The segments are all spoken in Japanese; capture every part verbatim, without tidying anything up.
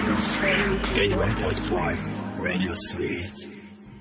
エイティワンポイントファイブ Radio スリー。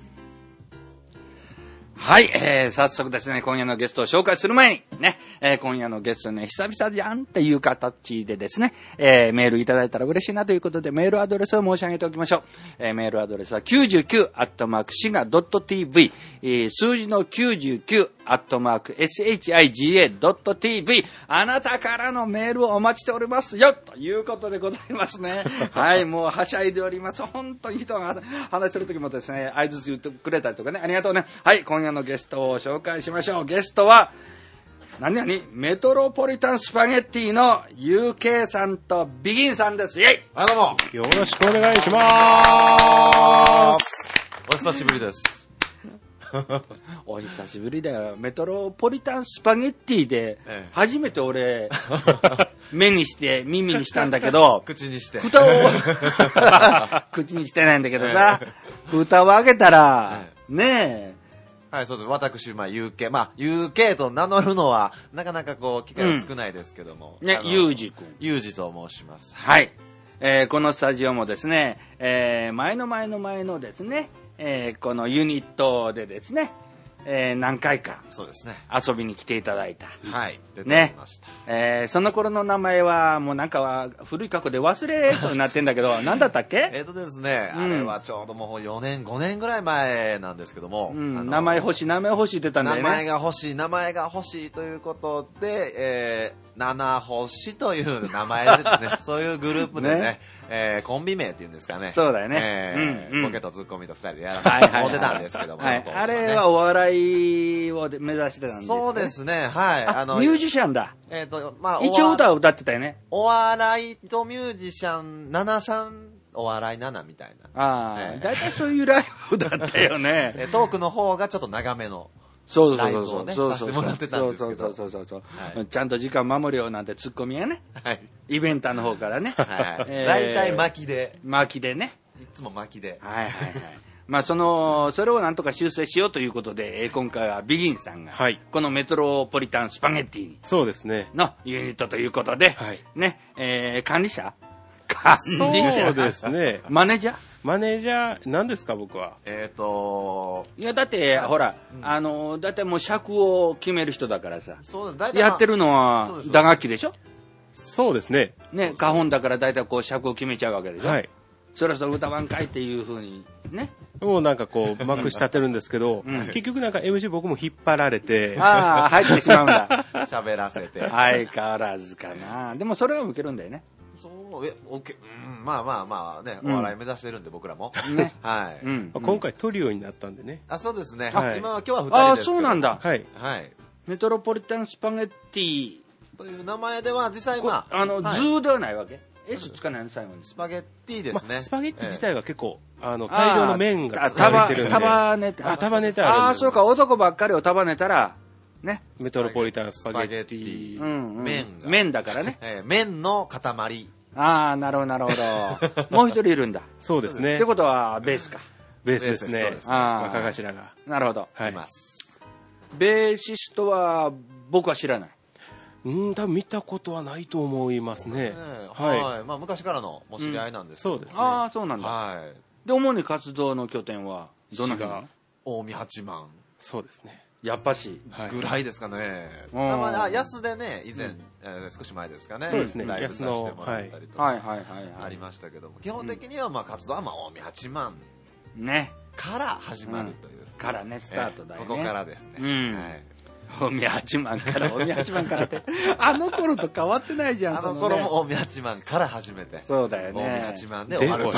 はい、えー、早速ですね、今夜のゲストを紹介する前に、ね、えー、今夜のゲストね、久々じゃんっていう形でですね、えー、メールいただいたら嬉しいなということで、メールアドレスを申し上げておきましょう。えー、メールアドレスはきゅうじゅうきゅうアットマークシガドットティーブイ、えー、数字のきゅうじゅうきゅうアットマークシガドットティーブイ、あなたからのメールをお待ちしておりますよということでございますね。はい、もうはしゃいでおります。本当に人が話してる時もですね、合図言ってくれたりとかね、ありがとうね。はい、今夜のゲストを紹介しましょう。ゲストは何々メトロポリタンスパゲッティの ユーケー さんとビギンさんです。イェイ。 あ、どうもよろしくお願いします。 お久しぶりです。 お久しぶりだよ。メトロポリタンスパゲッティで初めて俺目にして耳にしたんだけど口にして蓋を口にしてないんだけどさ、蓋を開けたらねえ、 はい、そうです。私、まあ、ユーケー。まあ、ユーケー と名乗るのは、なかなかこう、機会は少ないですけども。 うん、ね、ユージ君。 ユージと申します。 はい。えー、このスタジオもですね、えー、前の前の前のですね、えー、このユニットでですね、えー、何回かそうですね、 遊びに来ていただいた。 はい、出てねました。 えー、その頃の名前はもうなんかは古い過去で忘れそうになってんだけど、何だったっけ？ えっとですね、 うん、 あれはちょうどもうよねん、ごねんぐらい前なんですけども、 うん、名前欲しい、名前欲しいって言ったんだよね。 名前が欲しい、名前が欲しいということで、えー、七星という名前でですね、そういうグループでね、ねえー、コンビ名っていうんですかね。 そうだよね。 えーうんうん、 ボケとツッコミと二人でやらせてもらってたんですけども。 はいはいはいはい、あれはお笑いを目指してたんですね。 そうですね、はい。 あの、ミュージシャンだ。 えっと、まあ、 一応歌を歌ってたよね。 お笑いとミュージシャン、七三、お笑い七みたいな。 ああ、だいたいそういうライブだったよね。 トークの方がちょっと長めの。 そうそうそうそう、 ね、 そうさせてもらってたんですけど、 そうそうそうそう、はい、ちゃんと時間守るよなんてツッコミやね、はい、イベンターの方からね、 はい、えー、大体巻きで巻きでね、 いつも巻きで、 はいはいはい、まあそのそれをなんとか修正しようということで、えー、今回はビギンさんが、はい、このメトロポリタンスパゲッティそうですねのユニットということで、はい、ね、えー、管理者管理者そうですねマネージャーマネージャー何ですか僕は。 えっ、ー、といやだってほら、うん、あのだってもう尺を決める人だからさ。そうだ、やってるのは打楽器でしょ。 そうですね。 ね、花本だからだいたいこう尺を決めちゃうわけでしょ。はい。そろそろ歌わんかいっていう風にね。 もうなんかこうまくし立てるんですけど、うん、結局なんか エムシー 僕も引っ張られて、 ああ入ってしまうんだ。 喋らせて。 相変わらずかな。でもそれは受けるんだよね。 そうえオッケー、うん、まあまあまあね、お笑い目指してるんで、僕らも、ね、はい、 うん、今回トリオになったんでね。 あ、そうですね、はい、今は今日はふたりですけど。 あ、そうなんだ。 はい、 はい、 メトロポリタンスパゲッティという名前では実際まああの、はい、図ではないわけ。S つかないの最後に。 スパゲッティですね、 ま、スパゲッティ自体が結構、えー、あの大量の麺が使われてるんで、 束ねて、 あ、束ねてあるんで。 ああ、そうか、男ばっかりを束ねたらね、 メトロポリタンスパゲッティ、 うんうん、 麺が麺だからね、 えー、麺の塊。 ああ、なるほどなるほど。もう一人いるんだ。 そうですね。 ってことはベースか。 ベースですね。ですね、若頭が。 なるほど。 はい。います。 ベーシストは僕は知らない。 うん、多分見たことはないと思いますね。ね、 はい。はい、まあ昔からのお知り合いなんですけど、 うん、そうですね。 ああ、そうなんだ。 はい。 で、主に活動の拠点はどの辺？ 近江八幡。 そうですね。 やっぱし、 はい、ぐらいですかね。たまにあ安でね、以前、うん、えー、少し前ですかね。 そうですね。 ライブさせてもらったりとか、 はい、はいはいはいありましたけども、基本的にはまあ活動はまあ近江八幡ねから始まるという、 うん、からねスタートだよね。 ここからですね。 うん。はい。近江八幡から近江八幡からってあの頃と変わってないじゃん。 あの頃も近江八幡から始めて、 そうだよね。 近江八幡で終わると。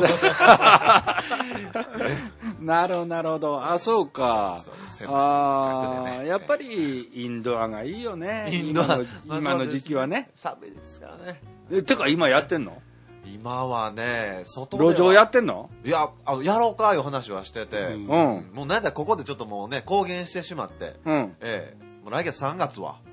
なるほどなるほど。あ、そうか。そうああ、ね、やっぱりインドアがいいよね。インドア今の、今の時期はね。 寒いですからね。 え、てか今やってんの？ 今はね、外では路上やってんの？ いや、あのやろうかいう話はしてて、うん、 うん、 もうなんだここでちょっともうね公言してしまって、うん、ええ、もう来月さんがつは、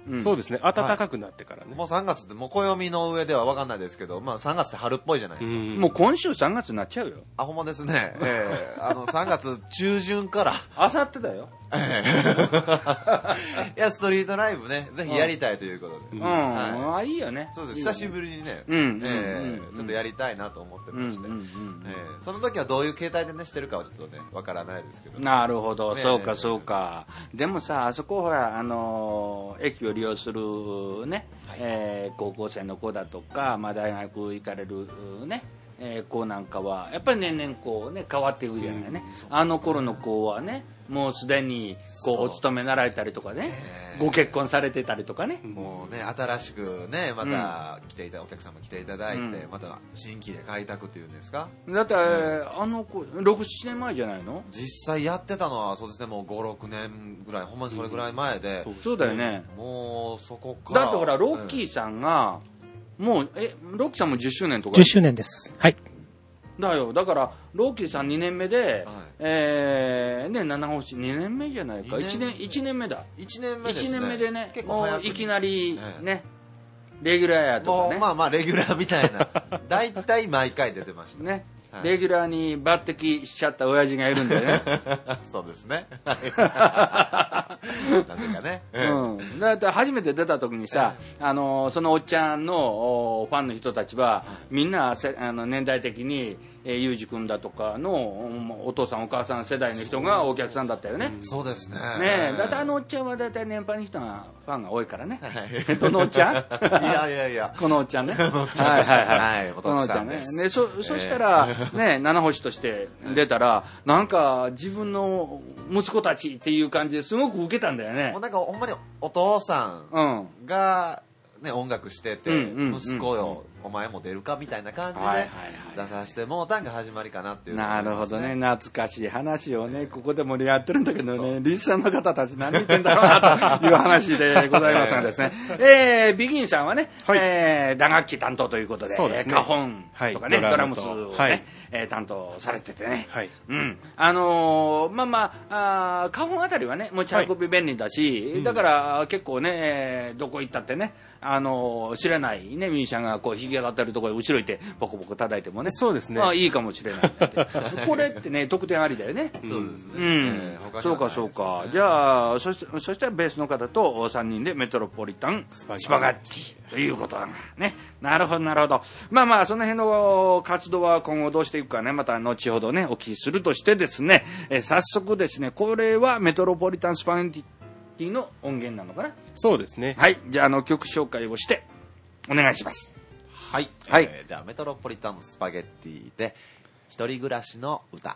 うん、 そうですね。暖かくなってからね。 もうさんがつって、もう暦の上では分かんないですけど、まあさんがつって春っぽいじゃないですか。うん、 もう今週さんがつになっちゃうよ。 あ、ほんまですね。ええー、あの、さんがつ中旬から。 あさってだよ。 ええいや、ストリートライブね、ぜひやりたいということで。 うん。はい、あ、いいよね。 そうです。久しぶりにね、 うん。 ええ、ちょっとやりたいなと思ってまして。その時はどういう形態でね、してるかはちょっとね、わからないですけど。 なるほど。そうか、そうか。でもさ、あそこほら、あの、駅を利用するね、え高校生の子だとか、まあ大学行かれるね、えー、子なんかはやっぱり年々こうね変わっていくじゃないね、うん、あの頃の子はねもうすでにこうお勤めなられたりとかね、ご結婚されてたりとかね、 もうね新しくねまた来ていた、うん、お客様来ていただいて、うん、また新規で開拓っていうんですか。 だって、うん、あの子ろく、ななねんまえじゃないの。 実際やってたのはそうですね、もうご、ろくねんぐらい、ほんまにそれぐらい前で、 うん、そうだよね。 もうそこからだってほらロッキーさんが、うん、もうえロッキーさんもじゅっしゅうねんとかじゅっしゅうねんです。はい。 だよ。だからローキーさんにねんめで、はい、えー、ね七星にねんめじゃないか、いちねんいちねんめだ。 いちねんめですね。 いちねんめでね、もういきなりね、レギュラーやとかね。 まあまあレギュラーみたいな。だいたい毎回出てましたね。はい、レギュラーに抜擢しちゃった親父がいるんだよね。 そうですね。なぜかね。 うん。だって初めて出た時にさ、あのそのおっちゃんのファンの人たちはみんなせあの年代的にユージ君だとかのお父さんお母さん世代の人がお客さんだったよね。 そうですね。 ねえ、だってあのおっちゃんはだいたい年配の人がファンが多いからね。どのおっちゃん？いやいやいや。 このおっちゃんね。 このおっちゃん。はいはいはい。 このおっちゃんね。ね、そそしたらね七星として出たらなんか自分の息子たちっていう感じですごく受けたんだよね。 もうなんかほんまにお父さんがね音楽してて息子よお前も出るかみたいな感じで出させてもうたんが始まりかなっていう、ね、 なるほどね。懐かしい話をねここで盛り上がってるんだけどね、リスナーの方たち何言ってんだろうなという話でございますがですね、えー、ビギンさんはね、はい、えー、打楽器担当ということで、そうですね、カホンとかね、はい、ドラムスをね、はい、えー、担当されててね、はい、うん、あのー、まあまあ、あカホンあたりはね持ち運び便利だし、はい、だから結構ねどこ行ったってねあの知らないねミュージシャンがこう弾き語ってるところ後ろいてポコポコ叩いてもね、 そうですね、 まあいいかもしれないこれってね得点ありだよね。 そうですね、 うん、えー、そうかそうか。じゃあそしてそしたらベースの方とさんにんでメトロポリタンスパガッティということだね。なるほどなるほど。まあまあその辺の活動は今後どうしていくかねまた後ほどねお聞きするとしてですね、えー、早速ですねこれはメトロポリタンスパガッティの音源なのかな。 そうですね。 はい、じゃああの曲紹介をしてお願いします。 はい、はい、えー、じゃあメトロポリタンスパゲッティで一人暮らしの歌。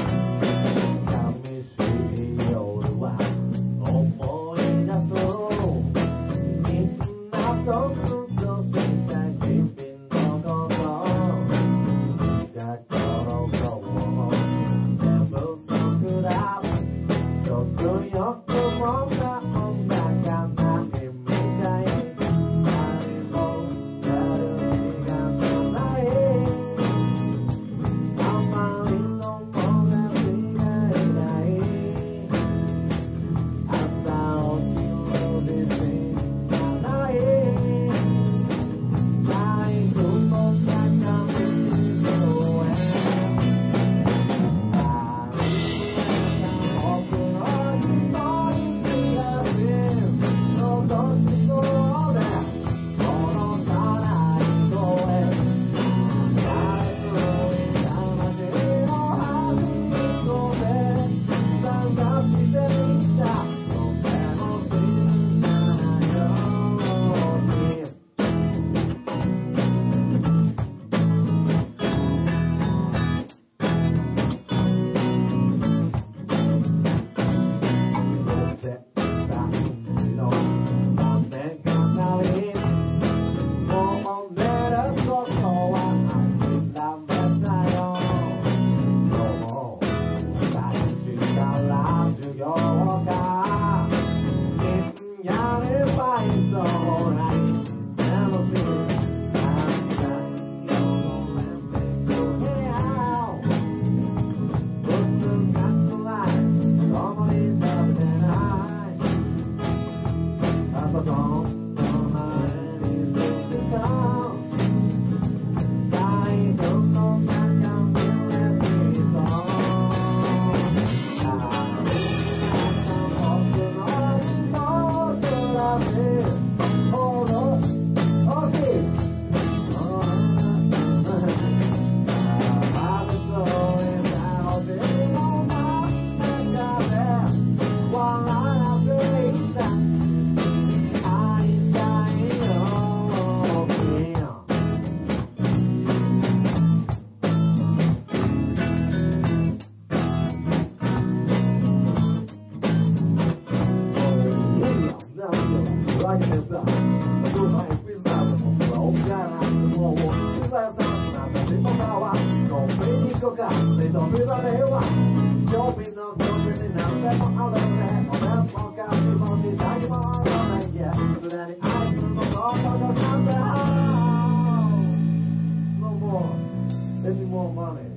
思い出そうザ僕のエピザード僕は奥がなくもうピザ屋さんなんだリポタはコンビニとかレトピザではショッピングのコンビニなんでもあるねおでんもかしも時代もあるねいやすでにアイスのことがなんだ No more any more money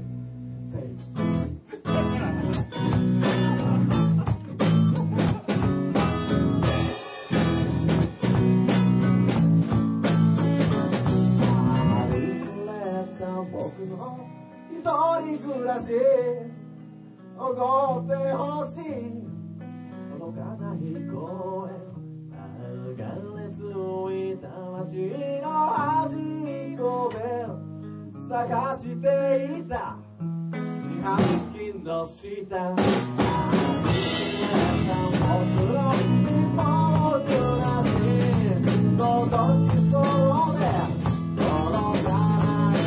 僕の一人暮らしおごってほしい届かない声流れ着いた街の端っこで探していた自販機の下僕の一人暮らし届きそうで届かない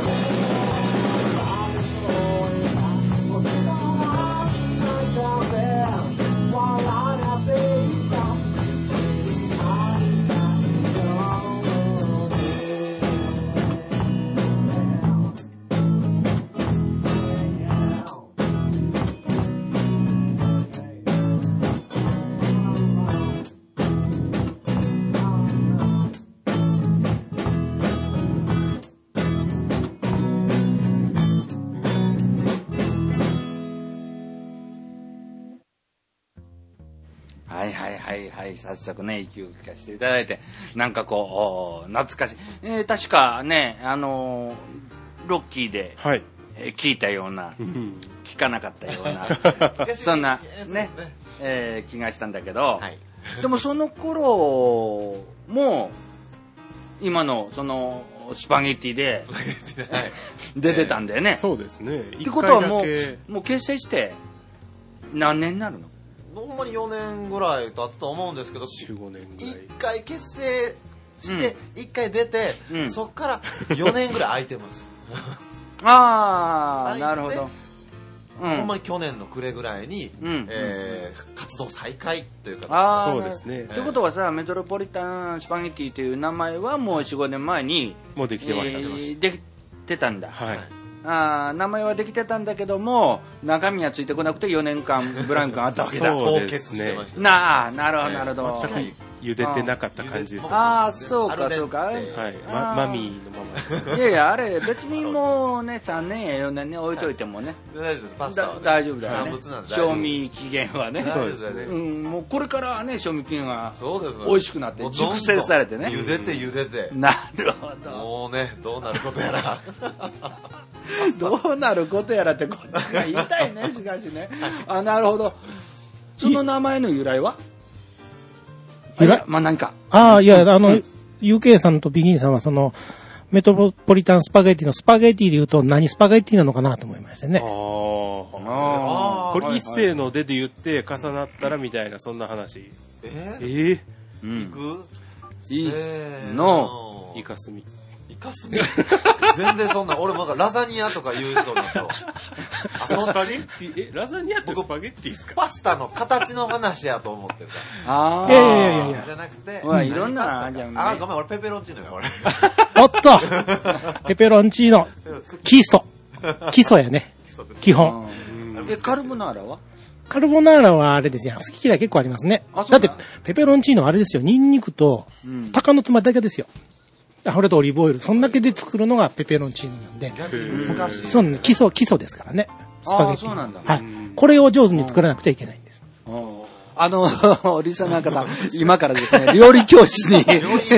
はいはいはいはい、早速ね、息を聞かせていただいて、なんかこう、懐かしい。えー、確かね、あのー、ロッキーで、はい、えー、聞いたような、うん、聞かなかったような、そんな、ね、えー、気がしたんだけど、はい、でもその頃も、今の、その、スパゲッティで、出てたんだよね。 そうですね。 ってことはもう、もう結成して、何年になるの？ ほんまによねんぐらい経つと思うんですけど、 じゅうごねんぐらい。 いっかい結成していっかい出て、うん、そっからよねんぐらい空いてます。 ああ、なるほど。 うん、ほんまに去年の暮れぐらいに、うんえー、活動再開というか、 あそうですね。 ということはさ、メトロポリタンスパゲッティという名前はもう よん、ごねんまえにもうできてました、えー、できてたんだ。 はい。 あ名前はできてたんだけども中身はついてこなくてよねんかんブランクがあったわけだ。 そうですね。 なあ、なるほどなるほど。 全く茹でてなかった感じです、ね。 ああ、そうかそうか。はい、 ま、マミーのまま。いやいや、あれ別にもうねさんねんやよねんね置いといてもね。 大丈夫です。パスタは、ね、 大丈夫だよね。賞味期限はね。 そうですね。 うん、もうこれからね賞味期限は美味しくなって熟成されてね。 茹でて茹でて。 なるほど。 もうねどうなることやら。 どうなることやらってこっちが言いたいねしかしね。あ、なるほど。その名前の由来は？由来、まあ、何か。 ああ、いや、あの、うん、ユーケー さんとビギンさんはその、メトロポリタンスパゲッティのスパゲッティで言うと何スパゲッティなのかなと思いましてね。 ああ。これ一世の出で言って重なったらみたいな、そんな話。 えー、えー、 うん。いく？ いいの。 イカスミ。 イカスミ全然そんな、俺まだラザニアとか言うとなと。 あ、スパゲッティ、え、ラザニアってスパゲッティですか？ パスタの形の話やと思ってさ。 ああ。いやいやいやいや。 じゃなくて、 うん、いろんなあるじゃんね。 あ、ごめん、俺ペペロンチーノや、俺。 おっとペペロンチーノ。基礎。基礎やね。基本。 え、カルボナーラは？ カルボナーラはあれですよ。好き嫌い結構ありますね。だって、ペペロンチーノはあれですよ。ニンニクと、鷹の爪だけですよ。これとオリーブオイル。そんだけで作るのがペペロンチーノなんで。 難しい。 そうなんです。基礎、基礎ですからね。スパゲッティ。 そうなんだ。 はい。これを上手に作らなくちゃいけないんです。 あの、リサの方、今からですね、料理教室に。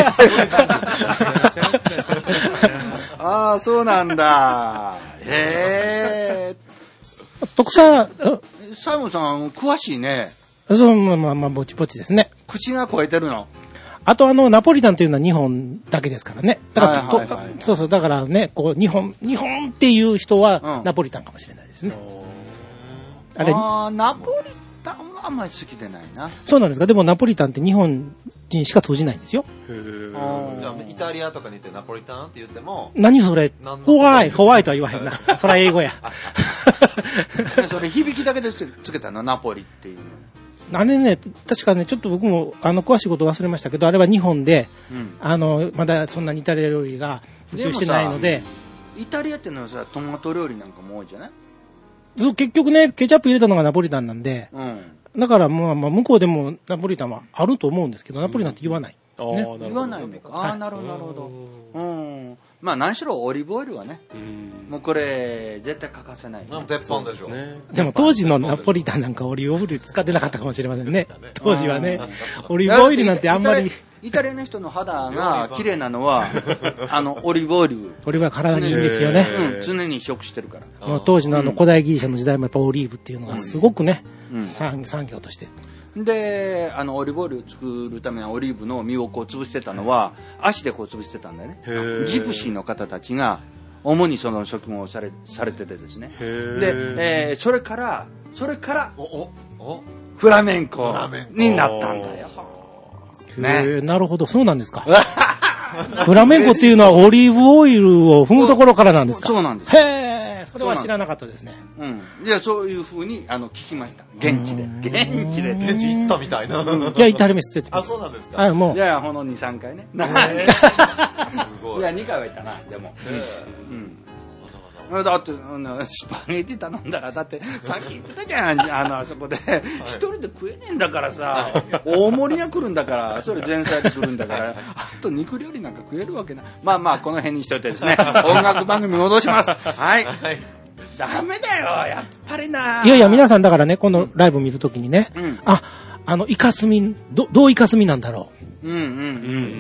ああ、そうなんだ。へえ。 徳さん、 サイモンさん、詳しいね。 そう、まあまあまあ、ぼちぼちですね。 口が超えてるの。 あとあの、ナポリタンというのは日本だけですからね。だから、はいはいはい、そうそう、だからね、こう、日本、日本っていう人は、ナポリタンかもしれないですね。 うん、あれあナポリタンはあんまり好きでないな。 そうなんですか。でもナポリタンって日本人しか通じないんですよ。 へじゃあ、イタリアとかに行ってナポリタンって言っても。 何それホワイト、ホワイトは言わへんな。それは英語や。 それ響きだけでつけたの、ナポリっていう。 あれね、確かね、ちょっと僕もあの詳しいこと忘れましたけど、あれは日本で、うん、あのまだそんなにイタリア料理が普及してないので。 イタリアってのはさ、トマト料理なんかも多いじゃない？ そう、結局ね、ケチャップ入れたのがナポリタンなんで、うん、だからまあまあ向こうでもナポリタンはあると思うんですけど、ナポリタンって言わない。 うんね、言わないのか。ああ、なるほど、なるほど。うん。まあ何しろオリーブオイルはね、もうこれ絶対欠かせない。 鉄板でしょ。 でも当時のナポリタンなんかオリーブオイル使ってなかったかもしれませんね。当時はね、オリーブオイルなんてあんまり。 イタリアの人の肌が綺麗なのは、あの、オリーブオイル。 オリーブは体にいいんですよね。 うん、常に食してるから。 もう当時のあの古代ギリシャの時代もやっぱオリーブっていうのがすごくね、うん、産, 産業として。 で、あの、オリーブオイルを作るためのオリーブの実をこう潰してたのは、足でこう潰してたんだよね。ジプシーの方たちが、主にその職務をされ、されててですね。で、えー、それから、それから、おおおフラメンコになったんだよ。 ね、なるほど、そうなんですか。フラメンコっていうのはオリーブオイルを踏むところからなんですか？ そうなんです。 へー、それは知らなかったですね。 うん。いや、そういう風に、あの、聞きました。現地で。現地で。 現地行ったみたいな。 いや、イタリアメス出てます。 あ、そうなんですか。 あ、もう。 いや、ほんのに、さんかいね。すごい。いや、にかいは行ったな、でも。うん。だって、スパゲティ頼んだら、だって、さっき言ってたじゃん、あの、あそこで。一人で食えねえんだからさ、大盛りが来るんだから、それ前菜で来るんだから、あと肉料理なんか食えるわけない。まあまあ、この辺にしといてですね、音楽番組戻します。はい。ダメだよ、やっぱりな。 いやいや、皆さんだからね、このライブ見るときにね、うん、あ、あの、イカスミ、ど、どうイカスミなんだろう。うんうんうん、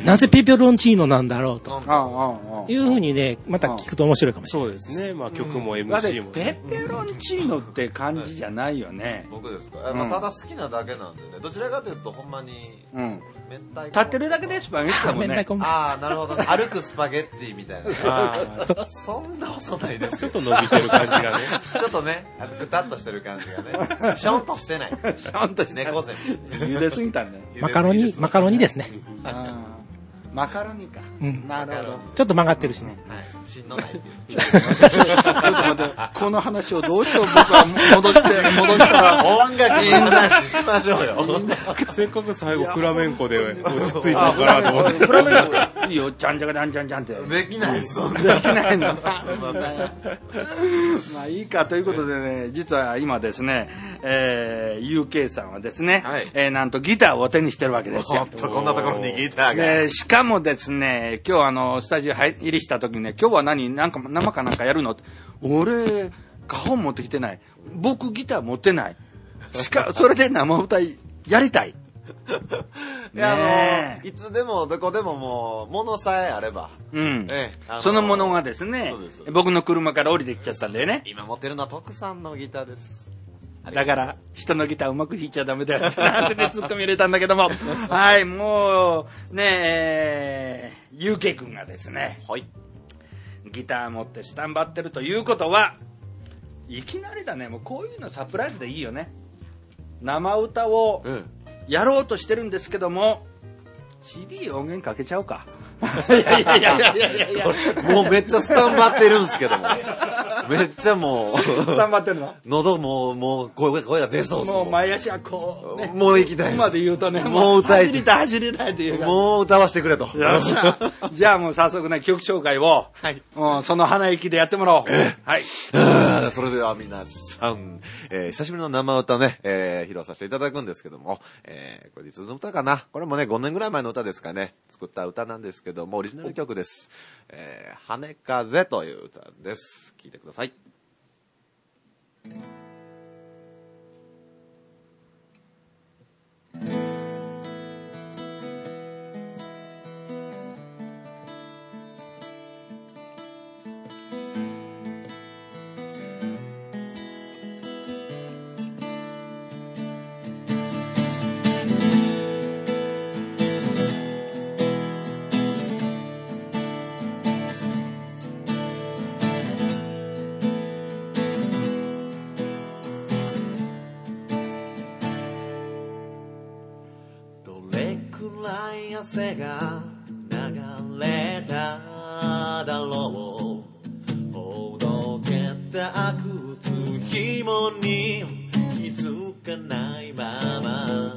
なぜペペロンチーノなんだろうというふうにね、また聞くと面白いかもしれない。 そうですね。まあ曲も エムシー も、 ね。ペペロンチーノって感じじゃないよね。 僕ですか。まあ、ただ好きなだけなんでね。どちらかというとほんまに、うん、 明太子。立ってるだけでスパゲッティだもんね。 ああ、なるほど、ね。歩くスパゲッティみたいな。あそんな細ないです。 ちょっと伸びてる感じがね。 ちょっとね、ぐたっとしてる感じがね。ションとしてない。 ションとして猫背。 茹ですぎたね。 マカロニ、マカロニですね。 あマカロニか、うん、なるほど。 ちょっと曲がってるしね。 はい。しんのないっていう。 ちょっと待って、この話をどうして僕は戻して、戻したら。 音楽いいんだし、しましょうよ。 せっかく最後フラメンコで落ち着いたからと思って。 フラメンコいいよ、じゃんじゃかじゃんじゃんじゃんって。 できないっす。 できないの。すいません。まあいいかということでね、実は今ですね、えー、ユーケー さんはですね、はい、えー、なんとギターを手にしてるわけですよ。 ほんとこんなところにギターが。 でしかもですね、今日あの、スタジオ入りした時にね、今日は何、なんか生かなんかやるのって、俺、花本持ってきてない。僕ギター持ってない。しか、それで生歌やりたい。 いや、あの、いつでもどこでももう、物さえあれば。 うん。ええ、あのー、そのものがですね、僕の車から降りてきちゃったんだよね。 今持ってるのは徳さんのギターです。 だから、人のギターうまく弾いちゃダメだよってなんてね、ツッコミ入れたんだけども。はい、もう、ねえ、ゆうけい君がですね、はい。ギター持ってスタンバってるということは、いきなりだね、もうこういうのサプライズでいいよね。生歌をやろうとしてるんですけども、シーディー 音源かけちゃおうか。いやいやいやいやいやいやもうめっちゃスタンバってるんですけども。めっちゃもう。 スタンバってるの喉もう、もう声、声が出そうです。 もう前足はこう、ね。 もう行きたいです。 今で言うとね、 もう歌い走りたい走りたいっていうか。 もう歌わせてくれと。 よっしゃ。じゃあもう早速ね、曲紹介を、はい。もうその鼻息でやってもらおう。はい。 それでは皆さん、えー、久しぶりの生歌ね、えー、披露させていただくんですけども、えー、これいつの歌かな。これもね、ごねんぐらい前の歌ですかね。作った歌なんですけども、オリジナル曲です。えー、羽風という歌です。聴いてください。汗が流れただろうほどけた靴紐に気づかないまま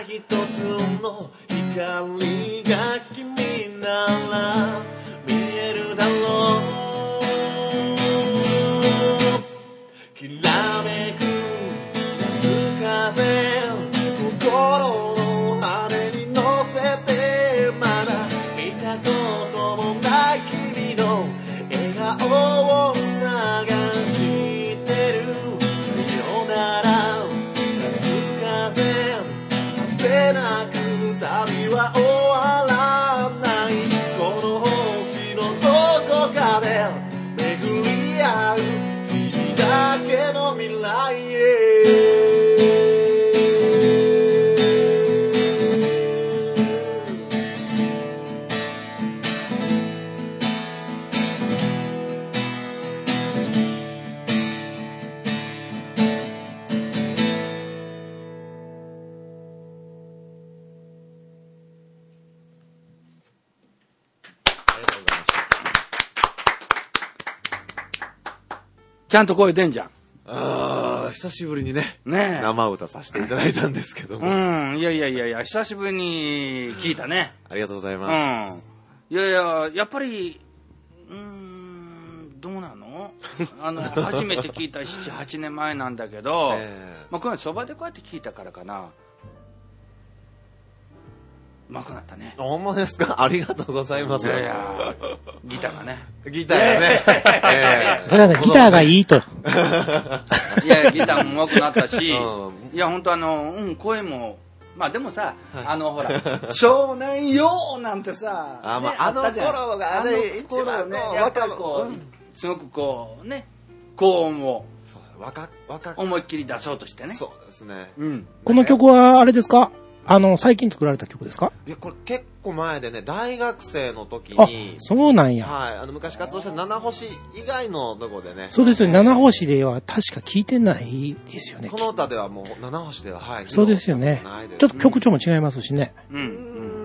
一つの光が君なら見えるだろう。きらめく夏風心の羽に乗せてまだ見たこともない君の笑顔を探してるよなら夏風果てなく旅は終わらない。この星のどこかで巡り合う君だけの未来へ。 ちゃんと声出んじゃん。 ああ、久しぶりにね、 ねえ生歌させていただいたんですけども。 うん、いやいやいやいや、久しぶりに聞いたね。 ありがとうございます。 うん。いやいや、やっぱり、うーん、どうなのあの、初めて聞いたなな、はちねんまえなんだけど、えー、まあ、これそばでこうやって聞いたからかな。うまくなったね。 ほんまですか？ありがとうございます。 いやいや、ギターがね。 ギターがね。 えー、それはね、ギターがいいと。 いや、ギターもうまくなったし、うん、いや、本当あの、うん、声も、まあでもさ、はい、あの、ほら、少年よなんてさ、 あ、まあ、ね、あの頃がね、一番ね、 やっぱりこう、うん、すごくこう、ね、高音を、 若若思いっきり出そうとしてね。 そうですね。 うん。 この曲は、あれですか？あの、最近作られた曲ですか？ いや、これ結構前でね、大学生の時に。 あ、そうなんや。 はい。あの、昔活動した七星以外のとこでね。 そうですよね。七星では確か聞いてないですよね。 この歌ではもう、七星では、はい。 そうですよね。ちょっと曲調も違いますしね。 うん。うん、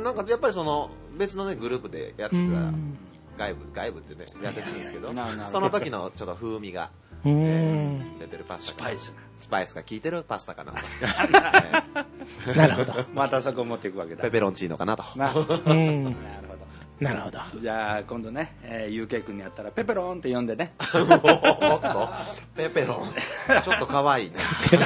なんかやっぱりその、別のね、グループでやってた、外部、外部ってね、やってたんですけど、その時のちょっと風味が。 うーん、 出てるパスタスパイススパイスが効いてるパスタかなと。 なるほど。 またそこ持っていくわけだ。 ペペロンチーノかなと。 な, うん、なるほど。 なるほど。 じゃあ今度ね、えー、ユーケー 君にやったらペペロンって呼んでね。 もっとペペロン。ちょっと可愛いね。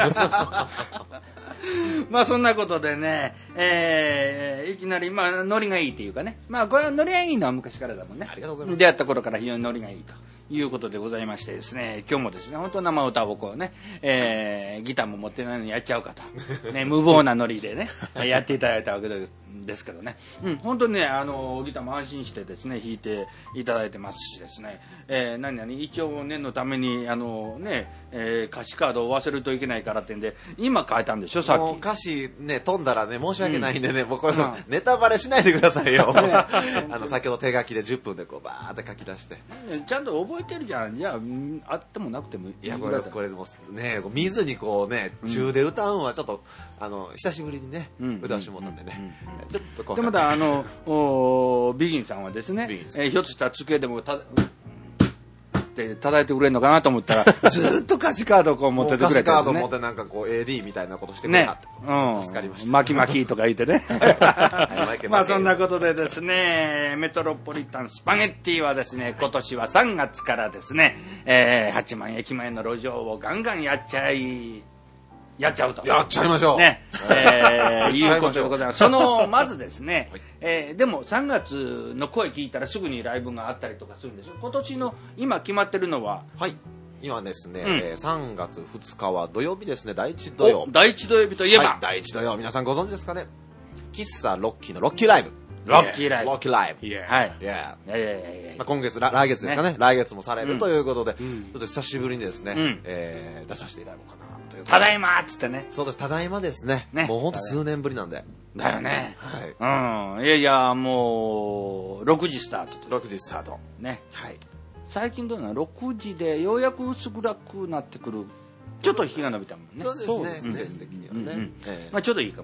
まあそんなことでね、えー、いきなりまあノリがいいっていうかね、まあこれはノリがいいのは昔からだもんね。 ありがとうございます。 出会った頃から非常にノリがいいということでございましてですね、今日もですね、本当生歌をこうね、えー、ギターも持ってないのにやっちゃうかと、ね、無謀なノリでね、やっていただいたわけですけどね、うん、本当にね、あのギターも安心してですね、弾いていただいてますしですね、えー、何々一応念のためにあのね、えー、歌詞カードを忘れるといけないからってんで、今変えたんでしょ、さっき。 歌詞ね、飛んだらね、申し訳ないんでね、うん、僕はネタバレしないでくださいよ。あの、先ほど手書きでじゅっぷんでこう、バーって書き出して。 ちゃんと覚えてるじゃん。じゃあ、あってもなくてもいい。 いや、これ、これでもね、見ずにこうね、中で歌うんはちょっと、あの、久しぶりにね、うん、歌わしてもらったんでね。ちょっとこう。 で、また、あの、おビギンさんはですね、えー、ひょっとしたら机でもた、って叩いてくれるのかなと思ったら、ずっと歌詞カードをこう持っててくれて、ね、 歌詞カード持ってなんかこう エーディー みたいなことしてくれたって。 ね、うん。 助かりました。 巻き巻きとか言ってね。まあそんなことでですね、メトロポリタンスパゲッティはですね、今年はさんがつからですね、えー、八幡駅前の路上をガンガンやっちゃい、やっちゃうと。 やっちゃいましょう。 ね。えー、いうことでございます。その、まずですね、はい、えー、でもさんがつの声聞いたらすぐにライブがあったりとかするんです。今年の今決まってるのは、はい。 今ですね、うん、えー、さんがつふつかは土曜日ですね、だいいち土曜。 だいいち土曜日といえば、はい、 だいいち土曜、皆さんご存知ですかね。喫茶ロッキーのロッキーライブ。 ロッキーライブ。 ロッキーライブ。 はい。 いやいやいやいや。今月、来月ですかね。ね、来月もされるということで、うん、ちょっと久しぶりにですね、うん、えー、出させていただこうかな。 ただいまーっつってね。 そうです、ただいまですね。ね、もうほんと数年ぶりなんで。 だよね。はい。うん。いやいや、もう、ろくじスタートと。 ろくじスタート。 ね。はい。最近どうなの ?ろくじでようやく薄暗くなってくる。ちょっと日が伸びたもんね。 そうですね、季節的にはね。 まあちょっといいかもわかんないし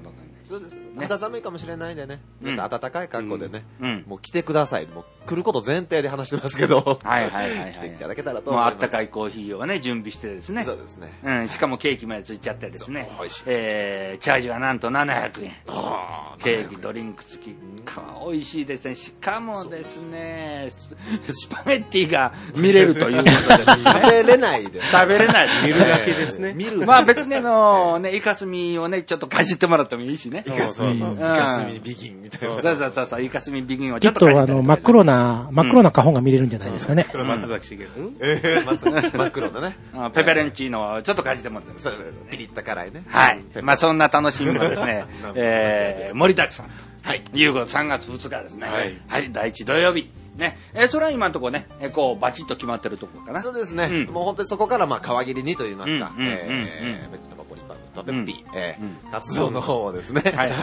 そうです。肌寒いかもしれないんでね。 うん暖かい格好でね、 うんうんもう来てください。もう来ること前提で話してますけど。 はいはいはいはい来ていただけたらともう思います。 あったかいコーヒーをね、準備してですね。 そうですね。 うん、しかもケーキまでついちゃってですねそう美味しい。 えー、チャージはなんとななひゃくえん。 あケーキ、ドリンク付き。か美味しいですね。しかもですね、ススパゲッティが見れるということでですね。 食べれないで。 食べれない。 見るだけですね。 見る。 まあ別にあの、ね、イカスミをね、ちょっとかじってもらってもいいしね。 そうそうそう。 イカスミビギンみたいな。 そうそうそうそう、イカスミビギンをちきっょっとかじってとあの、真っ黒な、真っ黒な花本が見れるんじゃないですかね。 それ松崎しげる。 ええ、まず真っ黒だね。 うんペペレンチーノをちょっとかじってもらってそうそうピリッと辛いね。 はい。まあそんんな楽しみもですね、えー、盛りだくさん。 はい。 いうことさんがつふつかですね。 はいはい。第一土曜日。ね。えーそれは今のところね、えーこう、バチッと決まってるところかな。 そうですね。 うんもう本当にそこからまあ皮切りにと言いますか。 うんうんうんえー、メトロポリタンペッピー、えうんー、活動の方をですね、 はい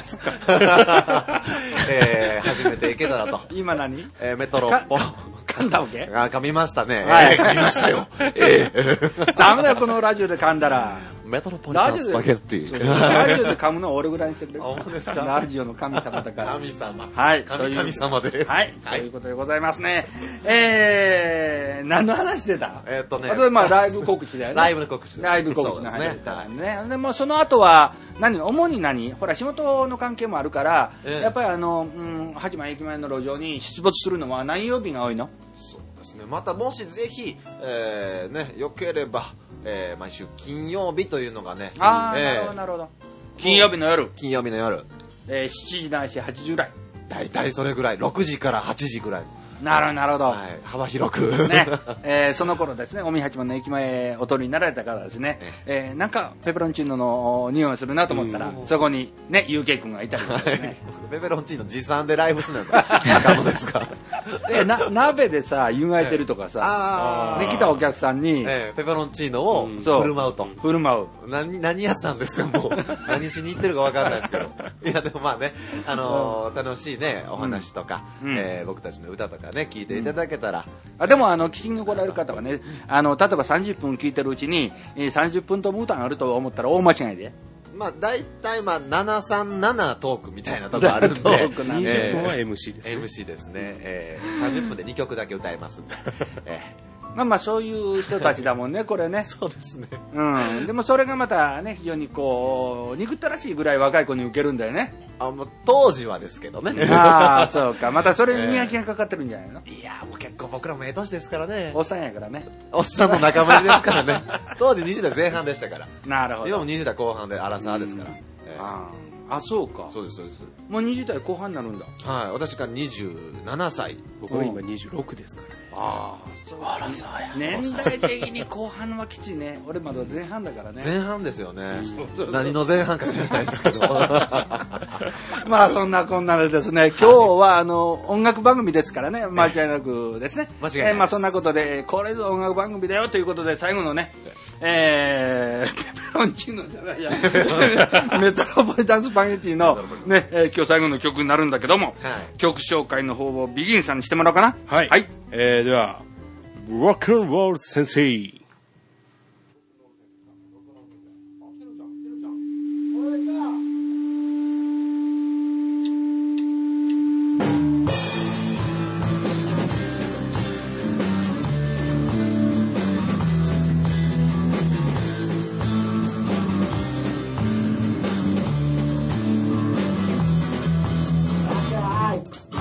えー、始めていけたらと。 今何えー、メトロかポ。 噛んだわけあ、噛みましたね。 はいえー噛みましたよ。えー、 ダメだよ、このラジオで噛んだら。 メトロポリタンスパゲッテそうィ。 ラジオで噛むのは俺ぐらいにしてくれる。 あ本当ですかラジオの神様だから。 神様。 はい。 神々様で。 はい。ということでございますね。えー、何の話してたえーっとねあとでまあライブ告知だよね。 ライブの告知です。 ライブ告知のそうです話だったね。 んでね。でもその後は、何、主に何ほら仕事の関係もあるから、 ええやっぱりあの、うん、八幡駅前の路上に出没するのは何曜日が多いのそうですね。またもしぜひ、えー、ね、よければ、えー、毎週金曜日というのがね。 ああ、 えーなるほど、なるほど。金曜日の夜、 金曜日の夜。 えー、しちじないしはちじぐらい。 大体それぐらい。ろくじからはちじぐらい。 なるほど、なるほど。 はい。幅広く。 ね、えーその頃ですね、近江八幡の駅前へお通りになられた方ですね、えーなんかペペロンチーノの匂いがするなと思ったら、そこにね、ゆうけい君がいたりとかですね。 ペペロンチーノ持参でライブするの仲間ですかでな鍋でさ、湯がいてるとかさ、 あね、来たお客さんに、 えー、ペペロンチーノをそう振る舞うと。 振る舞う。 何、何屋さんですかもう。何しに行ってるか分かんないですけど。いや、でもまあね、あのー楽しいね、お話とか、 うんえー僕たちの歌とかね、聞いていただけたら、 あでもあの聞きに来られる方はね、あの例えばさんじゅっぷん聞いてるうちに、えーさんじゅっぷんとも歌があると思ったら大間違いで。 まあ大体まあななさんななトークみたいなとこあるんで、 トークなんにじゅっぷんはえエムシー ですーね。 エムシー ですね、えー、さんじゅっぷんでにきょくだけ歌いますんで、えまあまあそういう人たちだもんね、これね。 ーそうですね。 うん。でもそれがまたね、非常にこう、憎ったらしいぐらい若い子に受けるんだよね。 あもう当時はですけどね。 ああ、そうか。またそれに磨きがかかってるんじゃないの、 いやーもう結構僕らもええ年ですからね。 おっさんやからね。 おっさんの仲間入りですからね。当時にじゅうだいぜん半でしたから。 なるほど。 今もにじゅうだいこう半でアラサーですから。えーああ、あそうか。 そうですそうです。 もうにじゅう代後半になるんだ。 はい、私がにじゅうななさい。 僕は今にじゅうろくですからね。 ああ、そうあらさや。年代的に後半はきついね。俺まだ前半だからね。 前半ですよね。何の前半か知らないですけど。 まあそんなこんなでですね、今日はあの音楽番組ですからね、間違いなくですね。 間違いないですえーまあそんなことで、これぞ音楽番組だよということで、最後のね、えー、ペペロンチーノじゃないや、メトロポリタンスパゲッティのね、えー今日最後の曲になるんだけども、 はい曲紹介の方をビギンさんにしてもらおうかな。 はい。 はい。 えー、では、ロックンロール先生。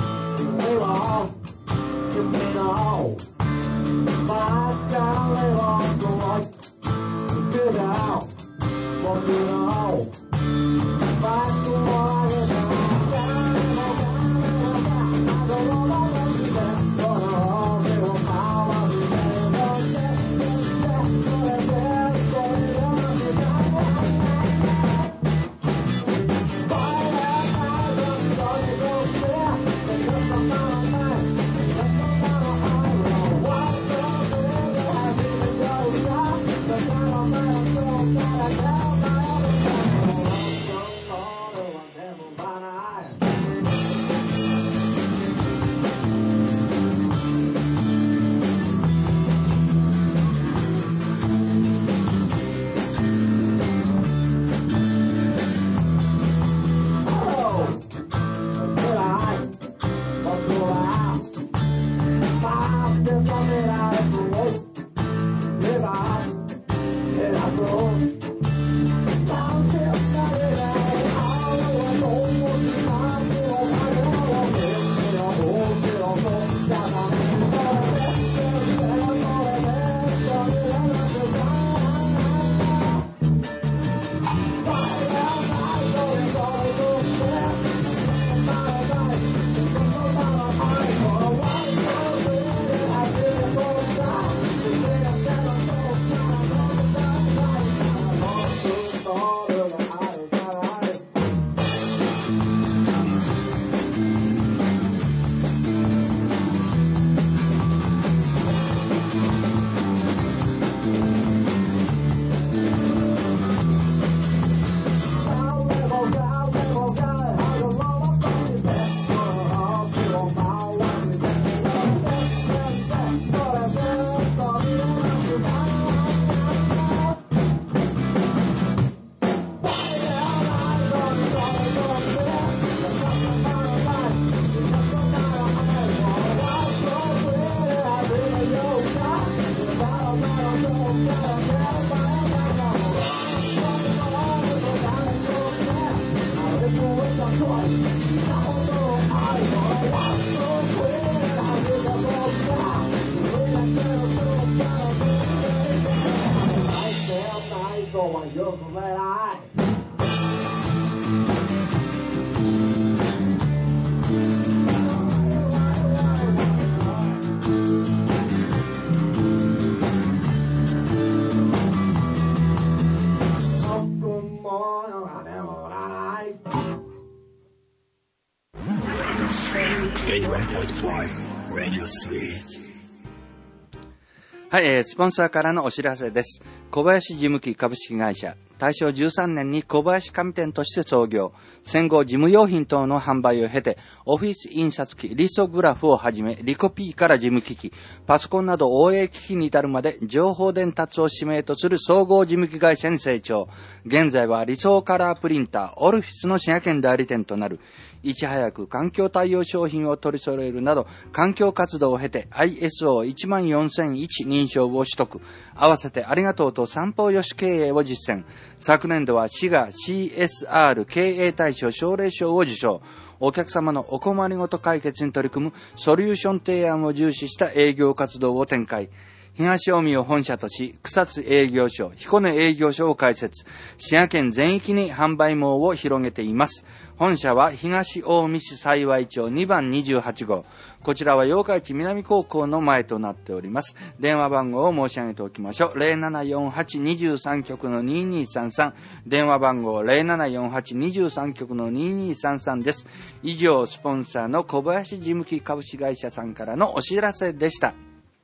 夢の真っ赤をも金もらないはい、えー、スポンサーからのお知らせです。小林事務機株式会社。大正じゅうさんねんに小林紙店として創業。戦後事務用品等の販売を経て、オフィス印刷機、リソグラフをはじめ、リコピーから事務機器、パソコンなど応援機器に至るまで情報伝達を使命とする総合事務機会社に成長。現在は理想カラープリンター、オルフィスの滋賀県代理店となる。いち早く環境対応商品を取り揃えるなど、環境活動を経て アイエスオーいちまんよんせんいち 認証を取得。合わせてありがとうと三方よし経営を実践。昨年度は滋賀 シーエスアール 経営大賞奨励賞を受賞。お客様のお困りごと解決に取り組むソリューション提案を重視した営業活動を展開。東近江を本社とし、草津営業所、彦根営業所を開設。滋賀県全域に販売網を広げています。本社は東近江市幸町にばんにじゅうはち号。こちらは八日市南高校の前となっております。電話番号を申し上げておきましょう。ゼロななよんはち にさん局のににさんさん。電話番号 ゼロななよんはち にさん局のににさんさんです。以上、スポンサーの小林事務機株式会社さんからのお知らせでした。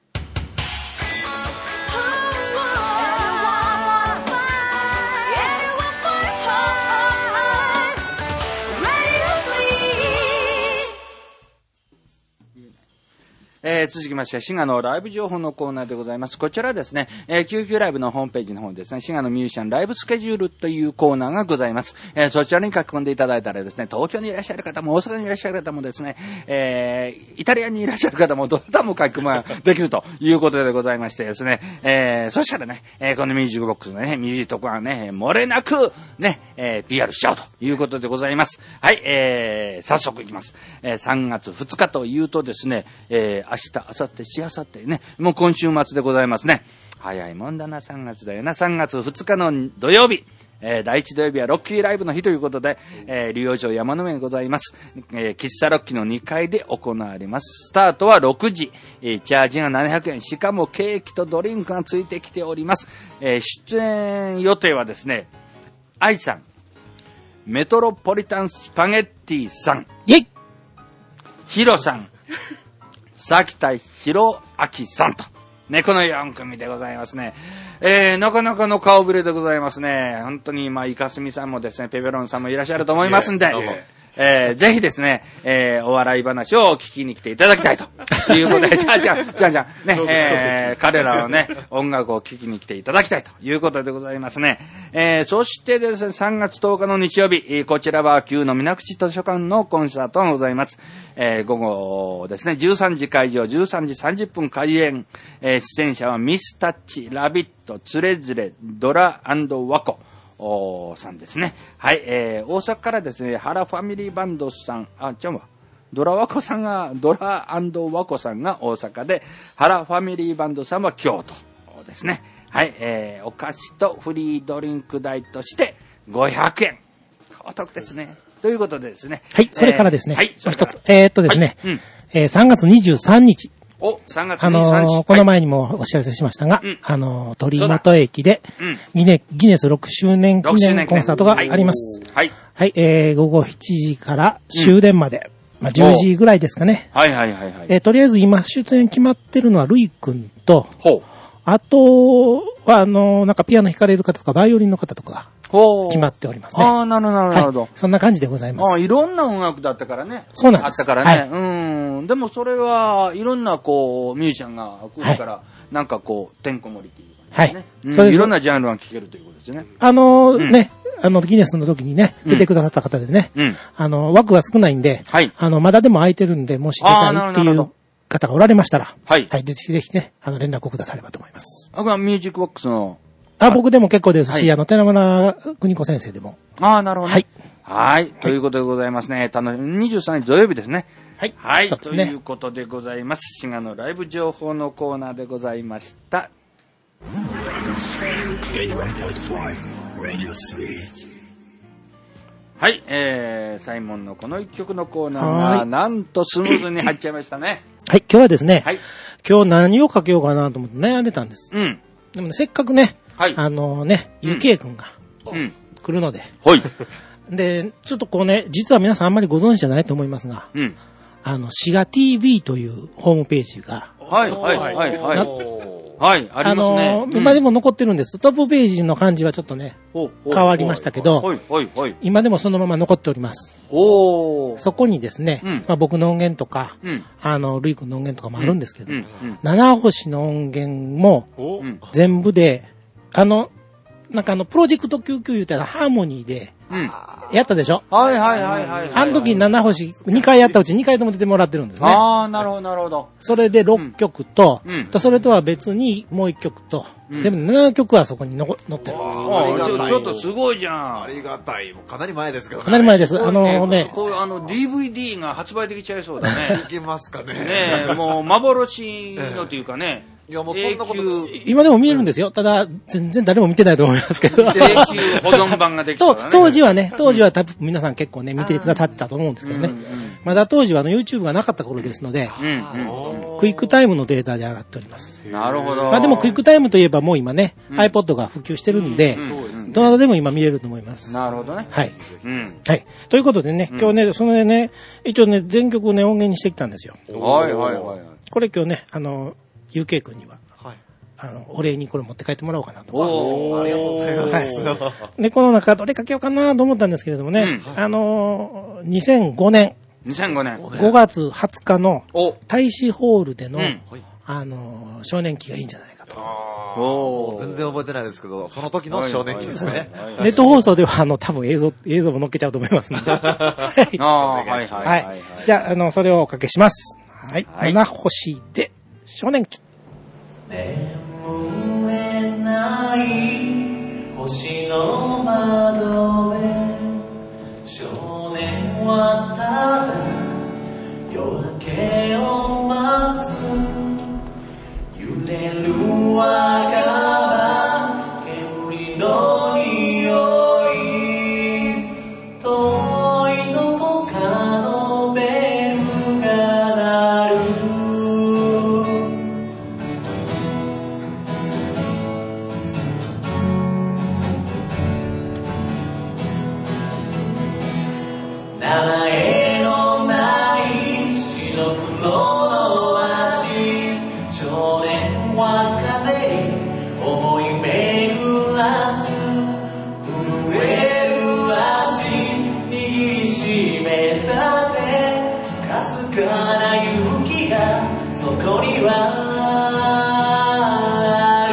えー、続きまして、滋賀のライブ情報のコーナーでございます。こちらですね、えー、救急ライブのホームページの方にですね、滋賀のミュージシャンライブスケジュールというコーナーがございます。えー、そちらに書き込んでいただいたらですね、東京にいらっしゃる方も大阪にいらっしゃる方もですね、えー、イタリアにいらっしゃる方もどなたも書き込みができるということでございましてですね、えー、そしたらね、えー、このミュージックボックスのね、ミュージックとこはね、漏れなくね、えー、ピーアール しちゃおうということでございます。はい、えー、早速いきます。えー、さんがつふつかというとですね、えー、明日、明後日、しあさってね、もう今週末でございますね。早いもんだな、さんがつだよな。さんがつふつかの土曜日。えー、だいいち土曜日はロッキーライブの日ということで、えー、竜王町山の上にございます。えー、喫茶ロッキーのにかいで行われます。スタートはろくじ。えー、チャージがななひゃくえん。しかもケーキとドリンクがついてきております。えー、出演予定はですね、愛さん、メトロポリタンスパゲッティさん、 イェイヒロさん、崎田博明さんと、ね、このよん組でございますね。えー、なかなかの顔ぶれでございますね。本当に、まあ、イカスミさんもですね、ペペロンさんもいらっしゃると思いますんで、えー、ぜひですね、えー、お笑い話を聞きに来ていただきたいということで、じゃあじゃあ、じゃあじゃあ、ね、えー、彼らのね、音楽を聞きに来ていただきたいということでございますね。えー、そしてですね、さんがつとおかの日曜日、こちらは旧の水口図書館のコンサートがございます。えー、午後ですね、じゅうさんじ会場、じゅうさんじさんじゅっぷん開演。えー、出演者はミスタッチ、ラビット、つれづれ、ドラ&ワコ。さんですね。はい、えー、大阪からですね、原ファミリーバンドさん、あ、ちゃうわ。ドラワコさんが、ドラ&ワコさんが大阪で、原ファミリーバンドさんは京都ですね。はい、えー、お菓子とフリードリンク代としてごひゃくえん。お得ですね。ということでですね。 はい、それからですね。 えー、はい、 もう一つ。えー、っとですね、 はい、うん、 えー、さんがつにじゅうさんにち。 お、さんがつにじゅうさんにち。 あのー、この前にもお知らせしましたが、はい、あのー、鳥本駅で、ギネ、ギネスろくしゅうねん記念コンサートがあります。 はい。 はい、えー、午後しちじから終電まで、うん、まあ、じゅうじぐらいですかね。 はいはいはいはい。 えー、とりあえず今出演決まってるのはルイ君と、 ほう。 あとは、あのー、なんかピアノ弾かれる方とか、バイオリンの方とか、決まっておりますね。 ああ、なるほど、なるほど、はい。 そんな感じでございます。 ああ、いろんな音楽だったからね。 そうなんです。 あったからね。はい、うん。でもそれは、いろんなこう、ミュージシャンが来るから、はい、なんかこう、てんこ盛りっていう感じですね。はい。うん、そういういろんなジャンルが聴けるということですね。 あのー、うん、ね、あの、ギネスの時にね、出てくださった方でね、うん、あの、枠が少ないんで、はい。あの、まだでも空いてるんで、もし出たいっていう方がおられましたら、はい。はい。ぜひぜひね、あの、連絡をくださればと思います。 あ、これはミュージックボックスの、 あ、僕でも結構ですし、はい、あの、寺村邦子先生でも。 ああ、なるほど、ね。はい。はい。ということでございますね。楽しみ、にじゅうさんにち土曜日ですね。はい。はい。ね、ということでございます。滋賀のライブ情報のコーナーでございました。はい。えー、サイモンのこの一曲のコーナーが、なんとスムーズに入っちゃいましたね。 はい。今日はですね、はい、今日何をかけようかなと思って悩んでたんです。うん。でもね、せっかくね、はい、あのね、ゆきえくんが、うん、 作るので。 はい。 で、ちょっとこうね、実は皆さんあんまりご存知じゃないと思いますが、 うん。 あの、シガ ティーブイ というホームページが、 はい、はい、はい、はい。はい、ありますね。 あの、今でも残ってるんです。トップページの感じはちょっとね、変わりましたけど、 はい、はい、はい。 今でもそのまま残っております。 おー。 そこにですね、 うんまあ、僕の音源とか、 うん、 あの、ルイ君の音源とかもあるんですけど、 うん、うん。 七星の音源もお全部で、あの、なんかあの、プロジェクトきゅうきゅう言うたらハーモニーで、 うん。 やったでしょ、 はい、はい、はい、はい。 あの時七星、にかいやったうちにかいとも出てもらってるんですね。 あー、なるほど、なるほど。 それでろっきょくと、 うんとそれとは別にもういっきょくと、 うん全部ななきょくはそこにの載ってるんです。 あーちょ、ちょっとすごいじゃん。 ありがたい。もうかなり前ですけどね。 かなり前です。あのね、 こういうあの ディーブイディー が発売できちゃいそうだね。 いけますかね。 ねえ、もう幻のというかね。 いや、もうそんなこと。 永久今でも見えるんですよ。ただ、全然誰も見てないと思いますけど。 永久保存版ができたとらね。 当時はね、当時は多分皆さん結構ね、見てくださってたと思うんですけどね。 うんうんまだ当時はあの YouTube がなかった頃ですので、 うんクイックタイムのデータで上がっております。 うん。なるほど。 まあでもクイックタイムといえばもう今ね、iPod が普及してるんで、どなたでも今見れると思います。 なるほどね。 はい。 うん。 はい。ということでね、今日ね、そのね、一応ね、全曲をね、音源にしてきたんですよ。 はいはいはい。 これ今日ね、あの、ユーケー 君には、 はい。 あの、お礼にこれ持って帰ってもらおうかなと思ってます。 おー。 ありがとうございます。 で、この中どれかけようかなと思ったんですけれどもね、 うんあのー、にせんごねにせんごねん。 んごがつはつかのお。 大使ホールでの、 うんあのー、少年期がいいんじゃないかと。 おー。 全然覚えてないですけど、その時の少年期ですね。 ネット放送では、あの、多分映像、映像も載っけちゃうと思いますので。はい。 ああ、はいはいははいい。じゃあ、あの、それをおかけします。はい。 はい七星で、少年期。 眠れない星の窓へ少年はただ夜明けを待つ揺れるわがま煙の匂い遠いどこかのベルが鳴る名前のない白黒の街少年は風に思い巡らす震える足握りしめた手かすかな勇気がそこにはあ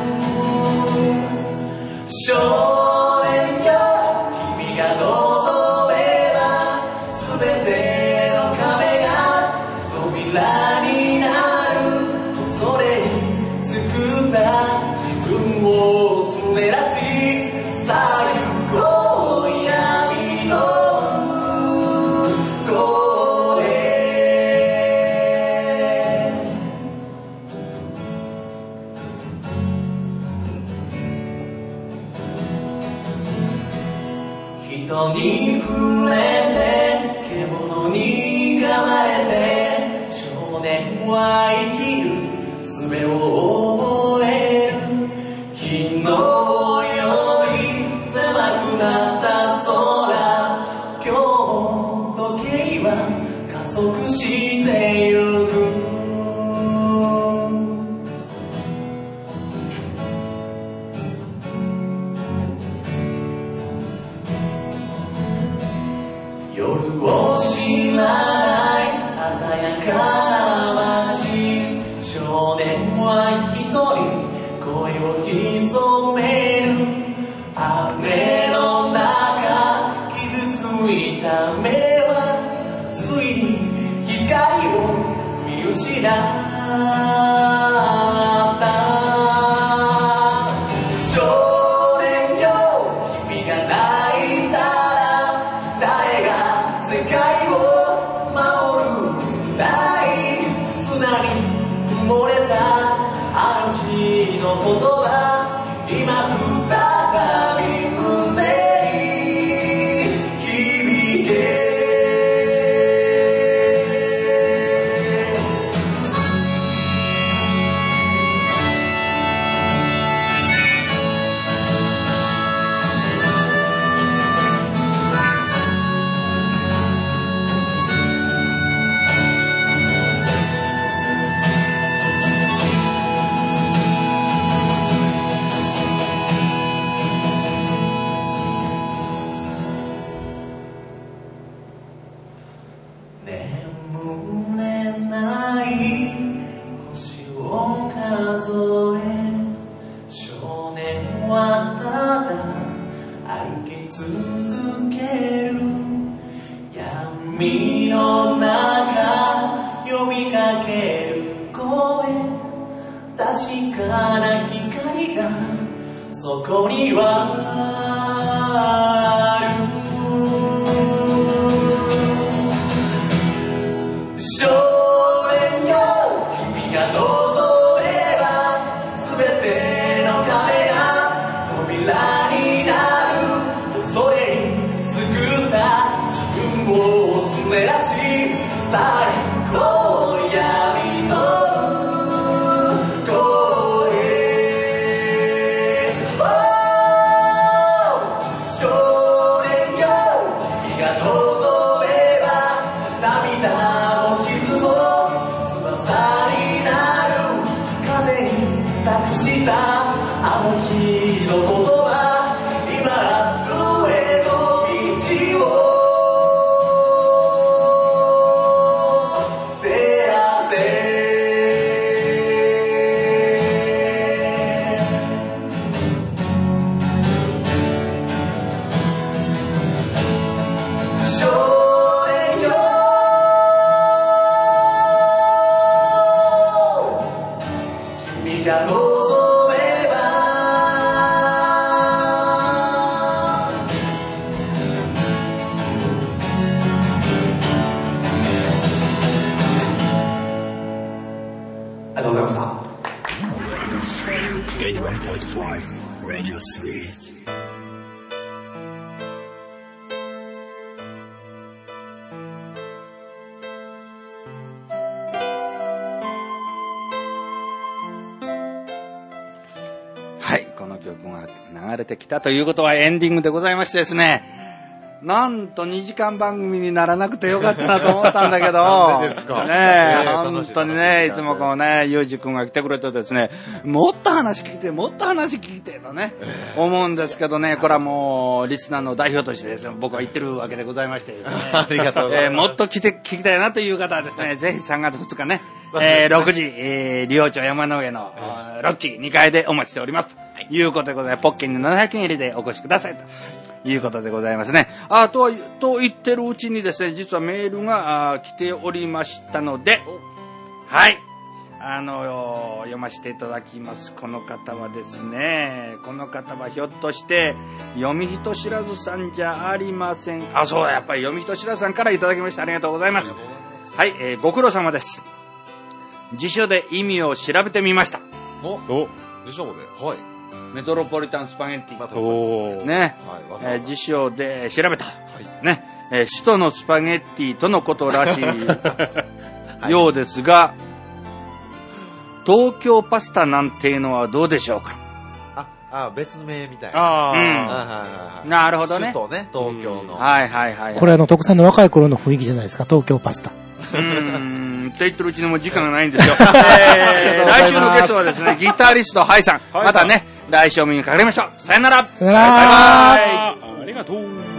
る少年よ君が望めば全ての壁が扉になるそれに作った自分を照らしさあ行こう闇の向こうへ人に触れて獣に噛まれて少年は生きる術を覚える昨日より狭くなった空今日も時計は加速してゆく夜を知らない鮮やかな街少年は一人声を潜める雨の中傷ついた目はついに光を見失った少年よ君が泣いたら誰が世界を守るない砂に埋もれたあの日の言葉今再び胸に響け君の中呼びかける声、確かな光がそこにはある。少年よ、君が望めば全ての壁が扉になる。それに救った自分を詰め出し去る今闇の声。少年よ、君が望めば涙も傷も翼になる。風に託したあの日の言葉、今明日への道を照らせ。少年よ、君が望めばありがとうございました。 エイティワンポイントファイブ Radio スリー。 はい、この曲が流れてきたということはエンディングでございましてですね、なんとにじかん番組にならなくてよかったなと思ったんだけど、 なんでですか？ ねえ、 ねえ本当にね、いつもこうね、ゆうじくんが来てくれてですね、もっと話聞きて、もっと話聞きてとね、思うんですけどね、これはもう、リスナーの代表としてですね、僕は言ってるわけでございましてですね、 ありがとうございます。 えーもっと聞いて、聞きたいなという方はですね、ぜひさんがつふつかね、えー、ろくじ、えー、利用町山の上の、あーロッキーにかいでお待ちしております。ということでございます。ポッケにななひゃくえん入りでお越しくださいと。いうことでございますね。あとは、と言ってるうちにですね、実はメールがあー来ておりましたので、はい。あの、読ませていただきます。この方はですね、この方はひょっとして、読み人知らずさんじゃありません。あ、そうだ、やっぱり読み人知らずさんからいただきました。ありがとうございます。はい、えー、ご苦労様です。辞書で意味を調べてみました。 おお辞書で、はい。 メトロポリタンスパゲッティ。 おーね、 はいわざわざえー辞書で調べた。 はい。 ね、えー首都のスパゲッティとのことらしいようですが、東京パスタなんていうのはどうでしょうか。 あ、あ、別名みたいな。 あー、 うんはいはいはいはい。 なるほどね首都ね、東京の。 はいはいはい。 これあの、徳さんの若い頃の雰囲気じゃないですか、東京パスタ。 うーん、って言ってるうちにもう時間がないんですよ。えー、来週のゲストはですね、ギタリストハイさん。 ハイさんまたね、来週お目にかかりましょう。さよなら。 さよなら。 バイバイ。 ありがとう。